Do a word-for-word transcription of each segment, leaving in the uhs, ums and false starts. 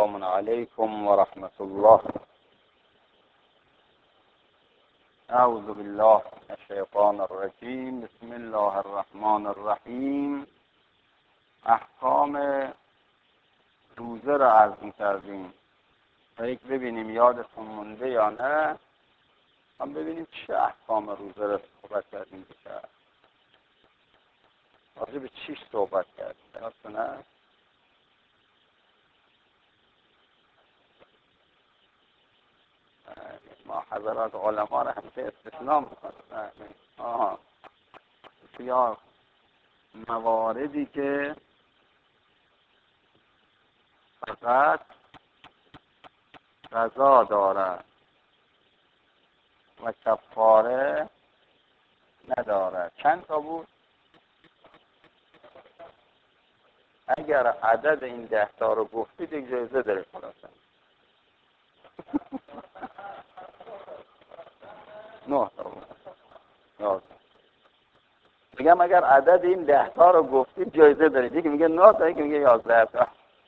السلام علیکم و رحمت الله. اعوذ بالله من الشیطان الرجیم. بسم الله الرحمن الرحیم. احکام روزه را عرض می‌کردیم تا یک ببینیم یادتون مونده یا نه. هم ببینیم چه احکام روزه را صحبت کردیم. بشه راجع به چیش صحبت کردیم یادتون نه؟ ما حضرات علما را همیشه استثناء میکنن. آها یا مواردی که فقط قضا دارد و کفاره ندارد. چند تا بود؟ اگر عدد این ده تا رو گفتید اجازه داره خلاصه. نه تا بود. یازده. میگم اگر عدد این ده تا رو گفتید جایزه دارید. یکی میگه نه تا، یکی میگه یازده تا.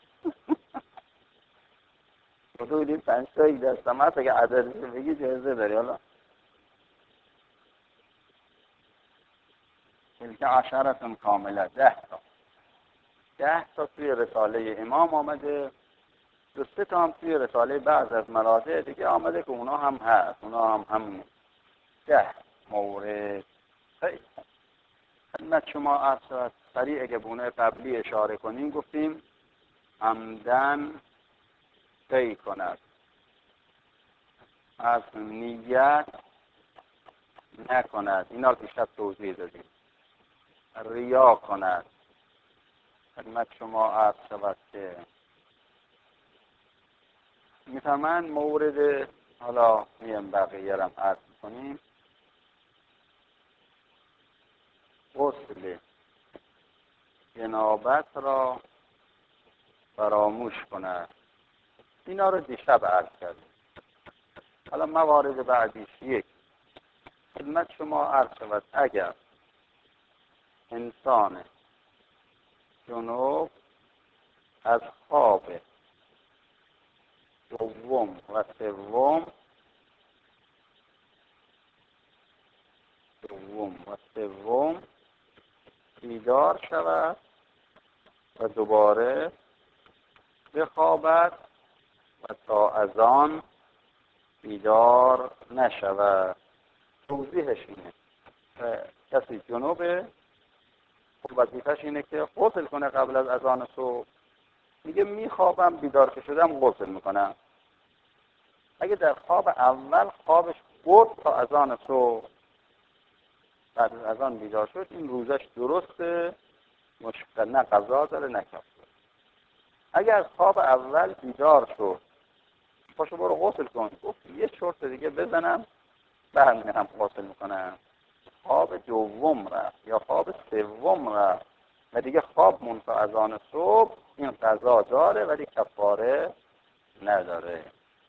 حدود این پنج تا یک دستم هست. اگر عددش رو بگی جایزه داری. حالا تلک عشرة کامله، ده تا. ده تا توی رساله امام آمده، دو سه تا هم توی رساله بعض از مراجع دیگه آمده که اونا هم هست. اونا هم هم ده مورد. خیلی خدمت شما عرض شد. سریع اگه بونه قبلی اشاره کنیم گفتیم عمدن طی کند، از نیت نکند، اینا بیشتر توضیح دادیم. ریا کند. خدمت شما عرض شود که میفهمن مورد، حالا میم بقیه رم عرض کنیم، غسل جنابت را فراموش کند. اینا رو دیشب عرض کردیم. حالا موارد بعدیش یک، خدمت شما عرض شود اگر انسان جنوب از خواب دوم و سوم دوم و سوم بیدار شود و دوباره بخوابد و تا از آن بیدار نشود. توضیحش اینه کسی جنوبه، خب وظیفه‌ش اینه که غسل کنه قبل از اذان صبح. میگه میخوابم، بیدار که شدم غسل میکنم. اگه در خواب اول خوابش برد تا اذان صبح، بعد از اذان بیدار شد، این روزش درسته، مشکل نه قضا داره نه کفاره. اگر از خواب اول بیدار شد، پاشو برو غسل کن، گفت یه چرت دیگه بزنم بعد میرم غسل میکنم، خواب دوم رفت یا خواب سوم رفت و دیگه خواب مون تا اذان صبح، این قضا داره ولی کفاره نداره.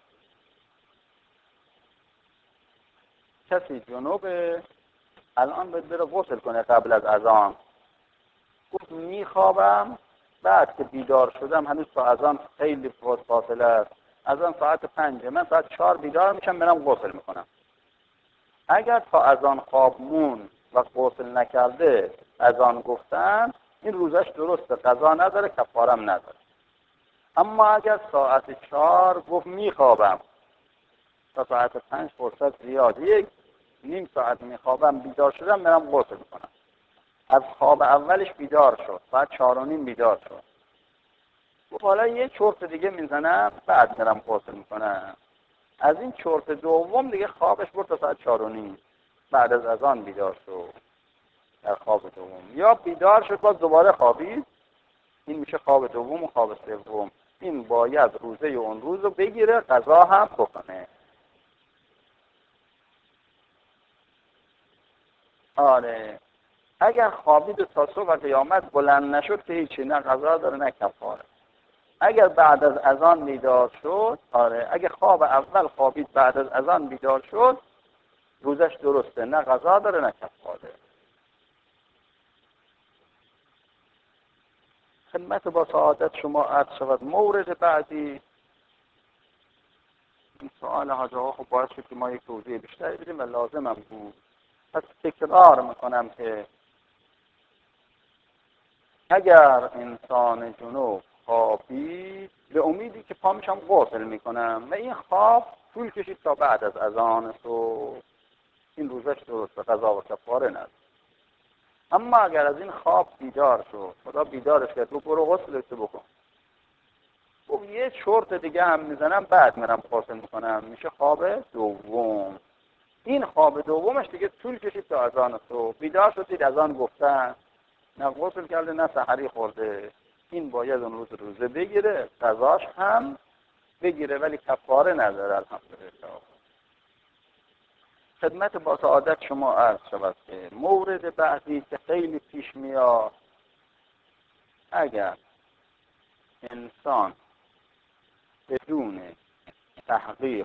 کسی جنوبه الان باید بره غسل کنه قبل از اذان، گفت میخوابم، بعد که بیدار شدم هنوز تا اذان خیلی فاصله است، اذان ساعت پنجه، من ساعت چهار بیدار میشم برم غسل میکنم. اگر تا اذان خواب مون و غسل نکرده اذان گفتن، این روزش درسته، قضا نداره، کفارم نداره. اما اگر ساعت چهار گفت میخوابم تا ساعت پنج فرصت زیاد، یک نیم ساعت میخوابم، بیدار شدم برم غسل میکنم، از خواب اولش بیدار شد، ساعت چهار و نیم بیدار شد، گفت حالا یه چرت دیگه میزنم بعد برم غسل میکنم. از این چرت دوم دیگه خوابش برد تا ساعت چهار و نیم، بعد از اذان بیدار شد در خواب دوم، یا بیدار شد باز دوباره خوابید، این میشه خواب دوم و خواب سوم. این باید روزه اون روز رو بگیره، قضا هم بکنه. آره اگر خوابید و تا صبح قیامت بلند نشد که هیچی، نه قضا داره نه کفاره. اگر بعد از اذان بیدار شد، آره اگر خواب اول خوابید بعد از اذان بیدار شد، روزش درسته، نه قضا داره نه کفاره. خدمت با سعادت شما عرض شود مورد بعدی این سوال حاج آقا خب باعث شد که ما یک توضیح بیشتری بدیم و لازمم بود. پس تکرار میکنم که اگر انسان جنوب خوابید به امیدی که پا میشم غسل میکنم و این خواب طول کشید تا بعد از اذان صبح، این روزش درست به قضا و کفاره نداره. اما اگر از این خواب بیدار شد، خدا بیدارش کرد، تو برو غسلت بکن، خب یه چرت دیگه هم میزنم بعد میرم غسل میکنم، میشه خواب دوم. این خواب دومش دیگه طول کشید تا اذان صبح. بیدار شدید اذان گفتن، نه غسل کرده نه سحری خورده، این باید اون روز روزه بگیره، قضاش هم بگیره، ولی کفاره نداره. الحمدلله. خدمت با سعادت شما عرض شود که مورد بعدی که خیلی پیش میاد، اگر انسان بدون تحقیق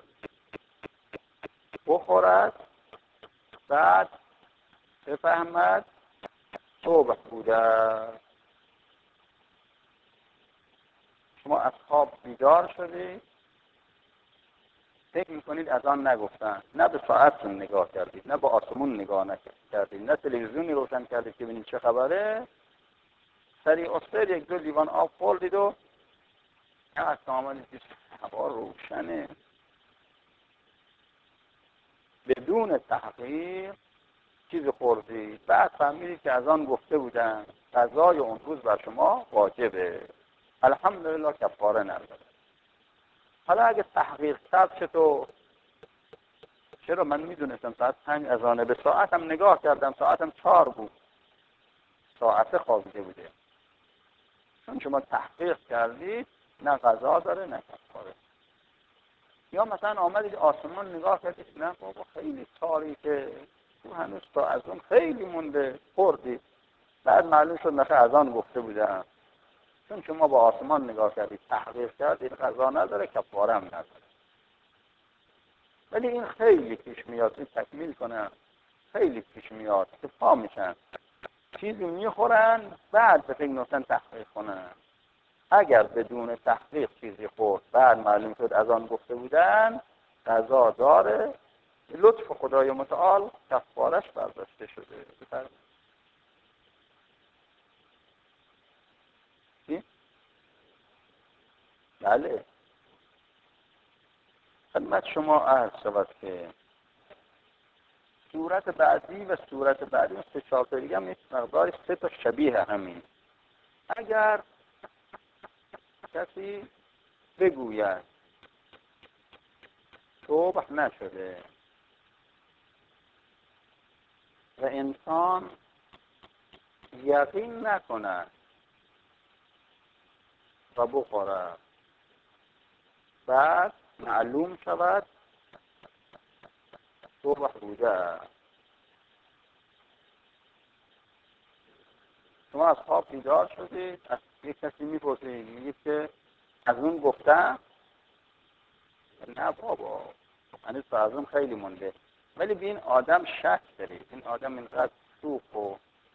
بخورد بعد بفهمد صبح بوده. شما از خواب بیدار شدید، فکر میکنید اذان نگفتن، نه به ساعتتون نگاه کردید، نه به آسمون نگاه نکردید، نه تلویزیونی روشن کردید که ببینید چه خبره، سریع افتاد یک دو لیوان آب خوردید و از کامل دید هوا روشنه. بدون تحقیق چیز خوردید، بعد فهمیدید که اذان گفته بودن، قضای اون روز بر شما واجبه. الحمدلله کفاره نداره. حالا اگه تحقیق کرد چطور؟ چرا من میدونستم ساعت پنج اذانه، به ساعتم نگاه کردم ساعتم چهار بود، ساعت خوابیده بوده. چون شما تحقیق کردید نه قضا داره نه کفاره. یا مثلا آمدید آسمان نگاه کردید، نه بابا خیلی تاریکه، تو هنوز تا اذان خیلی مونده، خوردید، بعد معلوم شد مثلا اذان گفته بودن. چون شما با آسمان نگاه کردید تحقیق کردید، قضا نداره کفاره هم نداره. ولی این خیلی پیش میاد، این تکمیل کنم، خیلی پیش میاد که پا میشن چیزی میخورن بعد به فکر نوستن تحقیق کنن. اگر بدون تحقیق چیزی خورد بعد معلوم شد اذان گفته بودن، قضا داره، لطف خدای متعال کفارش برداشته شده. چی؟ بله. خدمت شما عرض شود که صورت بعدی و صورت بعدی و سه چهار تا دیگه هم یک مقداری سه تا شبیه همین. اگر کسی بگوید صبح نشده و انسان یقین نکنه و بخوره، بعد معلوم شود صبح بوده، شما از خواب بیدار شدید، از یک کسی میپرسید، میگید که از اون گفتم؟ نه بابا هنوز تا از اون خیلی مونده. ولی به این آدم شک دارید، این آدم اینقدر سوخ و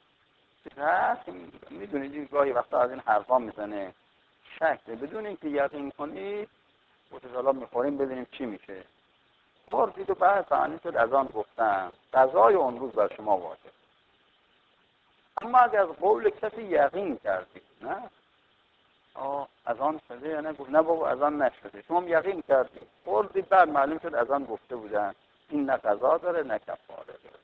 میدونید این گاهی وقتا از این حرفا میزنه، شک دارید بدون اینکه یقین کنید حالا میخوریم ببینیم چی میشه. خوردید و بعد فهمید شد از آن گفتم، قضای اون روز بر شما واجب. اما اگر از قول کسی یقین کردید، نه آه از آن شده یا نه، نه بابا از آن نشده، شما یقین کردید خوردید بعد معلوم شد از آن گفته بودن، این نه قضا داره نه کفاره داره.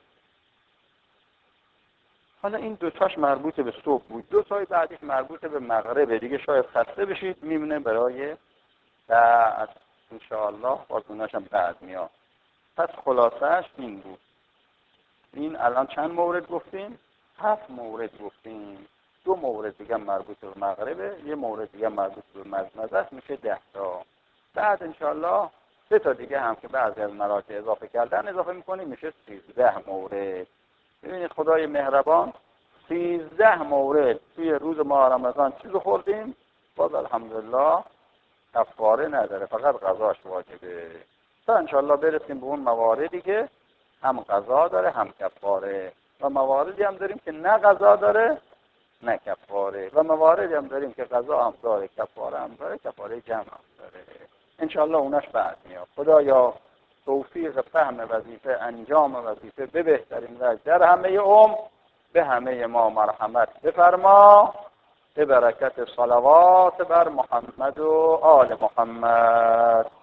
حالا این دوتاش مربوط به صبح بود، دو تای بعدش مربوط به مغربه. دیگه شاید خسته بشید میمونه برای بعد انشاءالله، بازونش هم بعد میاد. پس خلاصهش این بود. این الان چند مورد گفتیم؟ هفت مورد گفتیم. دو مورد دیگه مربوط به مغربه، یه مورد دیگه مربوط به مزمزه است، میشه ده تا. بعد انشاءالله سه تا دیگه هم که بعضی از مراتب اضافه کردن اضافه میکنیم، میشه سیزده مورد. ببینید خدای مهربان سیزده مورد توی روز ماه رمضان چیز خوردیم، باز الحمدلله کفاره نداره، فقط قضاش واجبه. تا انشاءالله برسیم به اون مواردی که هم قضا داره هم کفاره، و مواردی هم داریم که نه قضا داره نه کفاره، و مواردی هم داریم که قضا هم داره کفاره هم داره، کفاره جمع هم داره. انشاءالله اونش بعد میاد. خدایا توفیق فهم وظیفه، انجام وظیفه به بهترین وجه در همه عمر به همه ما مرحمت بفرما، به برکت صلوات بر محمد و آل محمد.